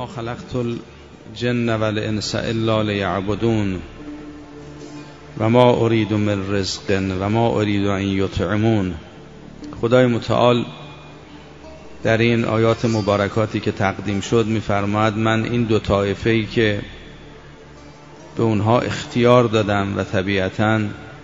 ما خلقت الجن والانس الا لیعبدون و ما ارید من رزق و ما ارید ان یطعمون. خدای متعال در این آیات مبارکاتی که تقدیم شد می‌فرماید من این دو طایفه‌ای که به اونها اختیار دادم و طبیعتاً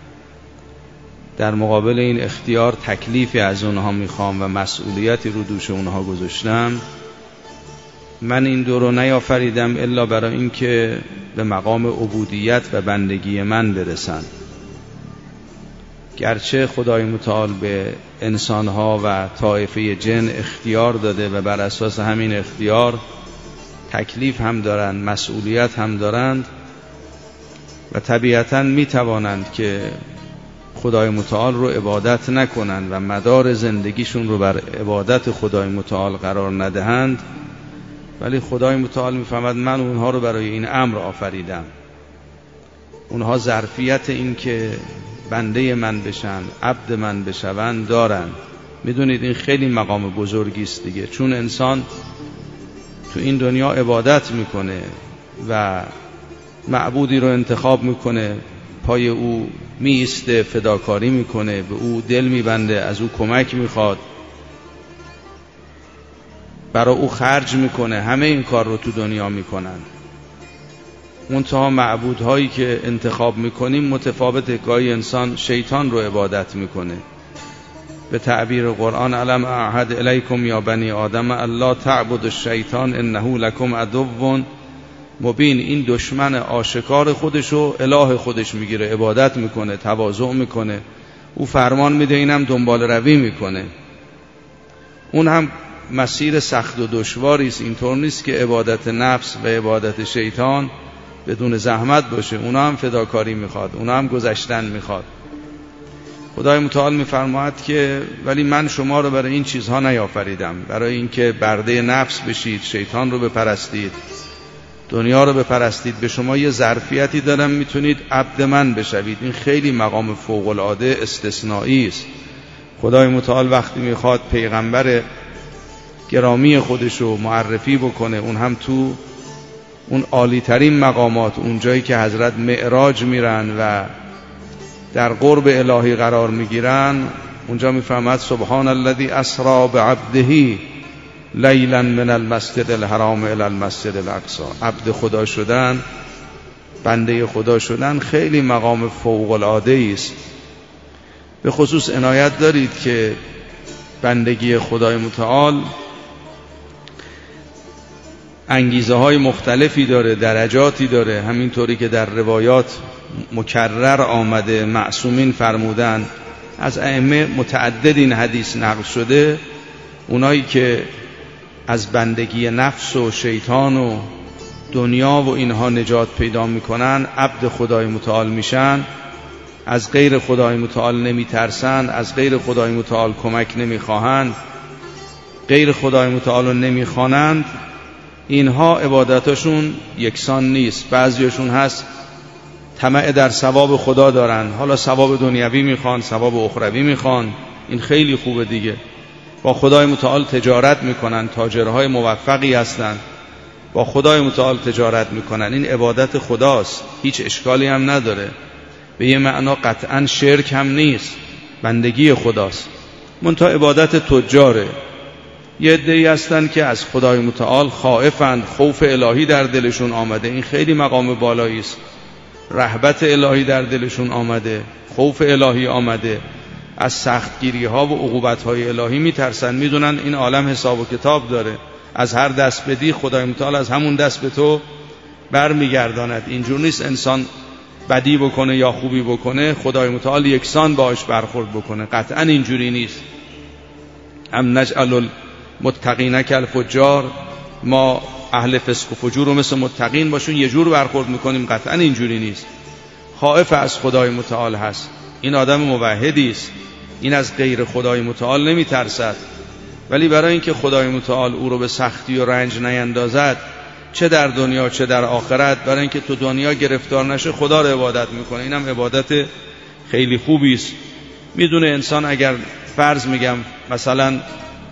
در مقابل این اختیار تکلیفی از اونها میخوام و مسئولیتی رو دوش اونها گذاشتم، من این دو رو نیافریدم الا برای اینکه به مقام عبودیت و بندگی من برسن. گرچه خدای متعال به انسانها و طایفه جن اختیار داده و بر اساس همین اختیار تکلیف هم دارند، مسئولیت هم دارند و طبیعتاً میتوانند که خدای متعال رو عبادت نکنند و مدار زندگیشون رو بر عبادت خدای متعال قرار ندهند، ولی خدای متعال میفهمد من اونها رو برای این امر آفریدم. اونها ظرفیت این که بنده من بشن، عبد من بشون دارن. میدونید این خیلی مقام بزرگی است دیگه، چون انسان تو این دنیا عبادت میکنه و معبودی رو انتخاب میکنه، پای او میسته، فداکاری میکنه، به او دل میبنده، از او کمک میخواد، برای او خرج میکنه، همه این کار رو تو دنیا میکنن. منتها معبودهایی که انتخاب میکنیم متفاوته. گاهی انسان شیطان رو عبادت میکنه. به تعبیر قرآن الم اعهد الیکم یا بنی آدم الا تعبدوا الشیطان انه لکم عدو مبین. این دشمن آشکار خودشو اله خودش میگیره، عبادت میکنه، تواضع میکنه، او فرمان میده، اینم دنبال روی میکنه. اون هم مسیر سخت و دشواری است. اینطور نیست که عبادت نفس و عبادت شیطان بدون زحمت باشه. اونا هم فداکاری میخواد، اونا هم گذشتن میخواد. خدای متعال میفرماید که ولی من شما رو برای این چیزها نیافریدم، برای اینکه برده نفس بشید، شیطان رو بپرستید، دنیا رو بپرستید. به شما یه ظرفیتی دارم، میتونید عبد من بشوید. این خیلی مقام فوق العاده استثنایی است. خدای متعال وقتی میخواد پیغمبر گرامی خودشو معرفی بکنه، اون هم تو اون عالی ترین مقامات، اون جایی که حضرت معراج میرن و در قرب الهی قرار میگیرن، اونجا میفهمد سبحان الذی اسری بعبده لیلا من المسجد الحرام الی المسجد الاقصی. عبد خدا شدن، بنده خدا شدن خیلی مقام فوق العاده است. به خصوص عنایت دارید که بندگی خدای متعال انگیزه های مختلفی داره، درجاتی داره. همینطوری که در روایات مکرر آمده، معصومین فرمودن، از ائمه متعدد این حدیث نقل شده، اونایی که از بندگی نفس و شیطان و دنیا و اینها نجات پیدا میکنن، عبد خدای متعال میشن، از غیر خدای متعال نمیترسن، از غیر خدای متعال کمک نمیخواهند، غیر خدای متعال رو نمیخوانند، اینها عبادتاشون یکسان نیست. بعضیشون هست طمع در ثواب خدا دارن، حالا ثواب دنیوی میخوان، ثواب اخروی میخوان، این خیلی خوبه دیگه. با خدای متعال تجارت میکنن، تاجرهای موفقی هستن، با خدای متعال تجارت میکنن. این عبادت خداست، هیچ اشکالی هم نداره، به یه معنا قطعا شرک هم نیست، بندگی خداست. منتها عبادت تجاره. یه عده‌ای هستن که از خدای متعال خائفند، خوف الهی در دلشون آمده، این خیلی مقام بالایی است. رهبت الهی در دلشون آمده، خوف الهی آمده، از سختگیری ها و عقوبت های الهی میترسن، میدونن این عالم حساب و کتاب داره، از هر دست بدی خدای متعال از همون دست به تو برمیگرداند. اینجور نیست انسان بدی بکنه یا خوبی بکنه خدای متعال یکسان باهاش برخورد بکنه، قطعا اینجوری نیست. ام نجعل المتقین کالفجار، ما اهل فسق و فجور رو مثل متقین باشون یه جور برخورد میکنیم، قطعا اینجوری نیست. خائف از خدای متعال هست، این آدم موحدی است، این از غیر خدای متعال نمیترسد، ولی برای اینکه خدای متعال او رو به سختی و رنج نیندازد، چه در دنیا چه در آخرت، برای اینکه تو دنیا گرفتار نشه خدا رو عبادت میکنه. اینم عبادت خیلی خوبی است. میدونه انسان اگر فرض میگم مثلا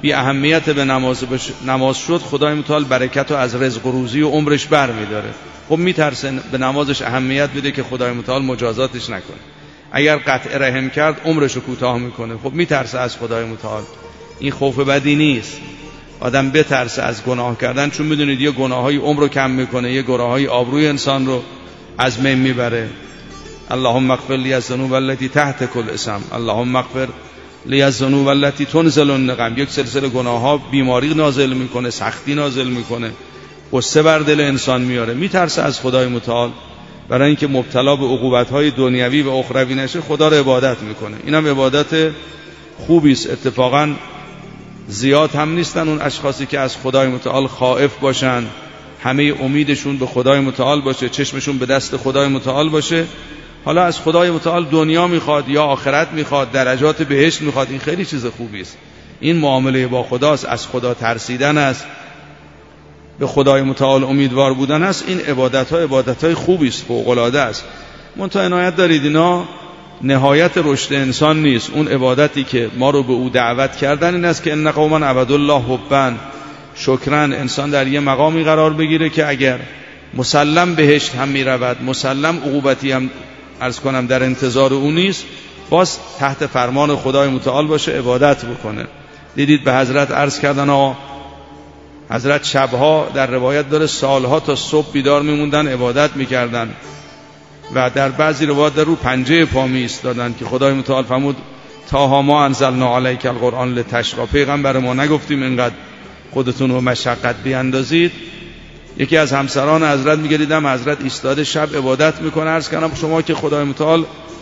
بی اهمیت به نماز شد، خدای متعال برکت رو از رزق و روزی و عمرش بر می‌داره. خب میترسه به نمازش اهمیت بده که خدای متعال مجازاتش نکنه. اگر قطع رحم کرد عمرش رو کوتاه میکنه. خب میترسه از خدای متعال. این خوف بدی نیست. آدم بترسه از گناه کردن، چون میدونید یه گناهایی عمر رو کم میکنه، یه گناهایی آبروی انسان رو از بین میبره. اللهم اغفر لی الذنوب التي تحت كل اسم، اللهم اغفر لی الذنوب التي تنزل النقم. یک سلسله گناه ها بیماری نازل میکنه، سختی نازل میکنه، غصه بر دل انسان میاره. میترسه از خدای متعال. برای اینکه مبتلا به عقوبت‌های دنیوی و اخروی نشه خدا رو عبادت میکنه. اینم عبادت خوبی است. اتفاقا زیاد هم نیستن اون اشخاصی که از خدای متعال خائف باشن، همه امیدشون به خدای متعال باشه، چشمشون به دست خدای متعال باشه. حالا از خدای متعال دنیا میخواد یا آخرت میخواد، درجات بهشت میخواد، این خیلی چیز خوبی است. این معامله با خداست، از خدا ترسیدن است، به خدای متعال امیدوار بودن است. این عبادت‌های خوبی است، فوق‌العاده است. منتها عنایت دارید اینا نهایت رشد انسان نیست. اون عبادتی که ما رو به او دعوت کردن این است که ان قوما عبدالله حبا شکرا. انسان در یه مقامی قرار بگیره که اگر مسلم بهشت هم میرود، مسلم عقوبتی هم عرض کنم در انتظار او نیست، باز تحت فرمان خدای متعال باشه، عبادت بکنه. دیدید به حضرت عرض کردن حضرت شبها در روایت داره سالها تا صبح بیدار میموندن، عبادت میکردن و در بعضی روایات در رو پنجه پا می ایستادن که خدای متعال فرمود تا ما انزلنا علیک القرآن لتشقی. پیغمبر ما نگفتیم اینقدر خودتون رو مشقت بیاندازید. یکی از همسران حضرت میگه دیدم حضرت ایستاده شب عبادت میکنه. عرض کردم شما که خدای متعال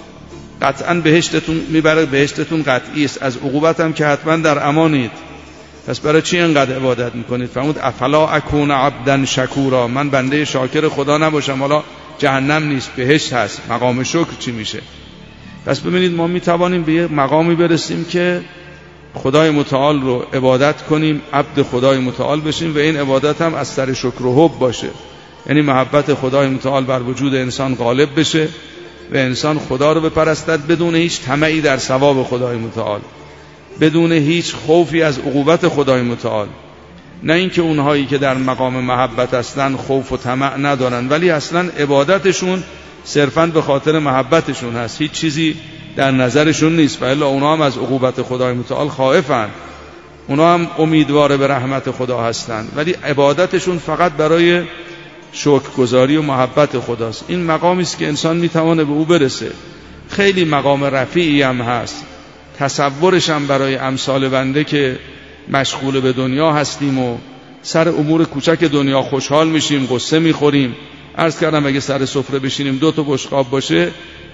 قطعا بهشتتون میبره، بهشتتون قطعی است، از عقوبت هم که حتما در امانید، پس برای چی اینقدر عبادت میکنید؟ فرمود افلا اکون عبدا شکورا. من بنده شاکر خدا نباشم؟ حالا جهنم نیست، بهشت هست، مقام شکر چی میشه؟ پس ببینید ما میتوانیم به یک مقامی برسیم که خدای متعال رو عبادت کنیم، عبد خدای متعال بشیم و این عبادت هم از سر شکر و حب باشه. یعنی محبت خدای متعال بر وجود انسان غالب بشه و انسان خدا رو بپرستد بدون هیچ طمعی در ثواب خدای متعال، بدون هیچ خوفی از عقوبت خدای متعال. نه اینکه اونهایی که در مقام محبت هستن خوف و طمع ندارن، ولی اصلا عبادتشون صرفاً به خاطر محبتشون هست، هیچ چیزی در نظرشون نیست. و الا اونها هم از عقوبت خدای متعال خائفن، اونها هم امیدوار به رحمت خدا هستن، ولی عبادتشون فقط برای شکرگزاری و محبت خداست. این مقامی است که انسان میتونه به او برسه. خیلی مقام رفیعی هم هست. تصورش هم برای امثال بنده که مشغول به دنیا هستیم و سر امور کوچک دنیا خوشحال میشیم، قصه میخوریم. عرض کردم اگه سر سفره بشینیم 2 تا بشقاب باشه،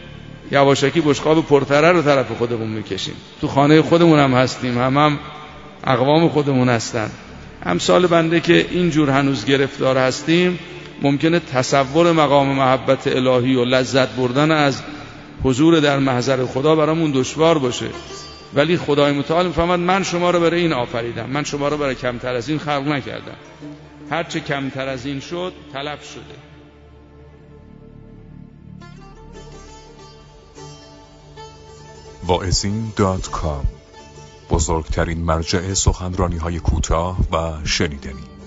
یواشکی بشقاب پرتره رو طرف خودمون میکشیم. تو خانه خودمون هم هستیم، هم اقوام خودمون هستن. امثال بنده که اینجور هنوز گرفتار هستیم، ممکنه تصور مقام محبت الهی و لذت بردن از حضور در محضر خدا برامون دشوار باشه. ولی خدای متعال میفهمد من شما رو برای این آفریدم، من شما رو برای کمتر از این خلق نکردم. هرچه کمتر از این شد تلف شده. واعظین.com، بزرگترین مرجع سخنرانی‌های کوتاه و شنیدنی.